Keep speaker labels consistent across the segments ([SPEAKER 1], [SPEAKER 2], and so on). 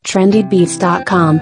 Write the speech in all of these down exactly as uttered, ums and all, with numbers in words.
[SPEAKER 1] trendy beats dot com.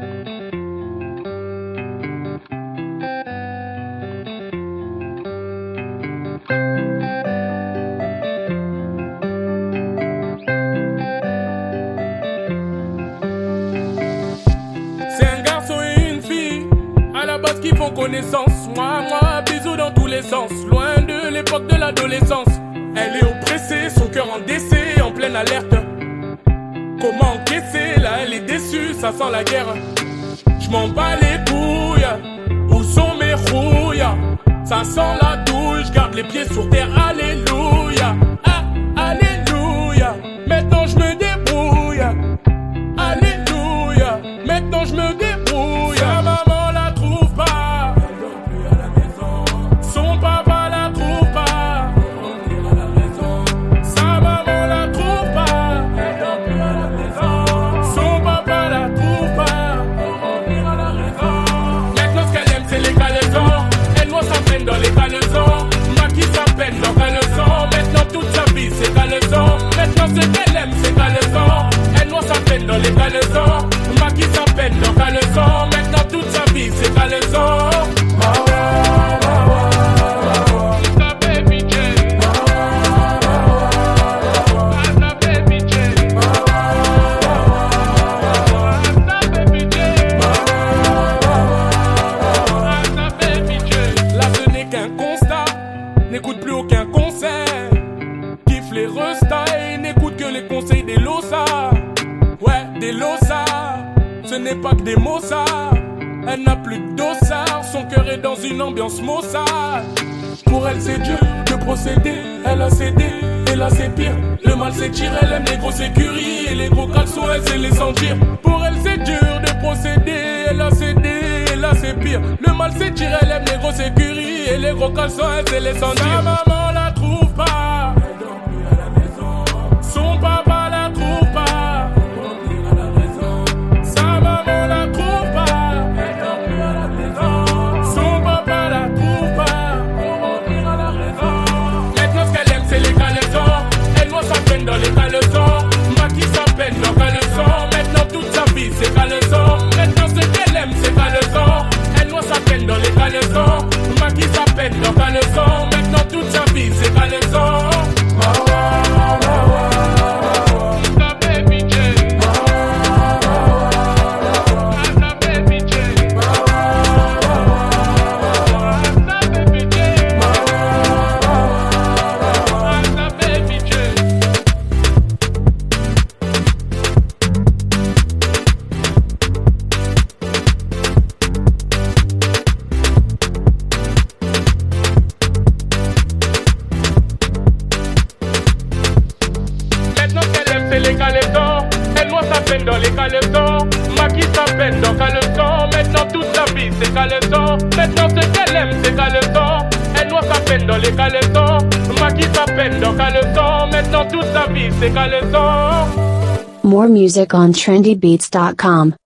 [SPEAKER 2] C'est un garçon et une fille, à la base qui font connaissance. Moi, moi, bisous dans tous les sens. Loin de l'époque de l'adolescence. Elle est oppressée, son cœur en décès, en pleine alerte. Comment encaisser, là elle est déçue, ça sent la guerre. Je m'en bats les couilles, où sont mes rouilles? Ça sent la douche, garde les pieds sur terre, alléluia. Ah, alléluia, maintenant je me débrouille. Alléluia, maintenant je me débrouille. Sa maman la trouve pas, elle dort plus à la maison. Son papa la trouve pas, il rentre à la maison. Sa maman la trouve pas, elle dort plus à la maison. Son papa la trouve pas, il rentre à la maison. Maintenant ce qu'elle aime c'est les caleçons. Elle noie sa peine dans les caleçons. Maquille sa peine dans caleçons. Maintenant toute sa vie c'est caleçons. Maintenant ce qu'elle aime c'est caleçons. Elle noie sa peine dans les caleçons. Maquille sa peine dans caleçons. Maintenant toute sa vie c'est caleçons. N'écoute plus aucun conseil, kiffe les restas, n'écoute que les conseils des lossas. Ouais, des lossas, ce n'est pas que des mots ça. Elle n'a plus de dossard, son cœur est dans une ambiance maussade. Pour elle c'est dur de procéder, elle a cédé, et là c'est pire. Le mal s'étire, elle aime les grosses écuries, et les gros caleçons elle sait les sentir. Pour elle c'est dur de procéder, elle a cédé, et là c'est pire. Le mal s'étire, elle aime les grosses écuries, et les gros caleçons elle sait les sentir. Sa maman la trouve pas, elle dort plus à la maison. Son papa la trouve pas, il rentre à la maison. Sa maman la trouve pas, elle dort plus à la maison. Son papa la trouve pas, il rentre à la maison. Maintenant ce qu'elle aime c'est les caleçons. Elle noie sa peine dans les caleçons. Maquille sa peine dans caleçons. Maintenant toute sa vie c'est caleçons. Maintenant ce qu'elle aime c'est caleçons. Elle noie sa peine dans les caleçons. Maquille sa peine dans caleçons. Maintenant toute sa vie c'est caleçons. Les caleçons, elle noie sa peine dans les caleçons. Maquille sa peine dans caleçons. Maintenant toute sa vie c'est caleçons. Maintenant ce qu'elle aime c'est caleçons. Elle noie sa peine dans les caleçons. Maquille sa peine dans caleçons. Maintenant toute sa vie c'est caleçons.
[SPEAKER 1] More music on trendy beats dot com.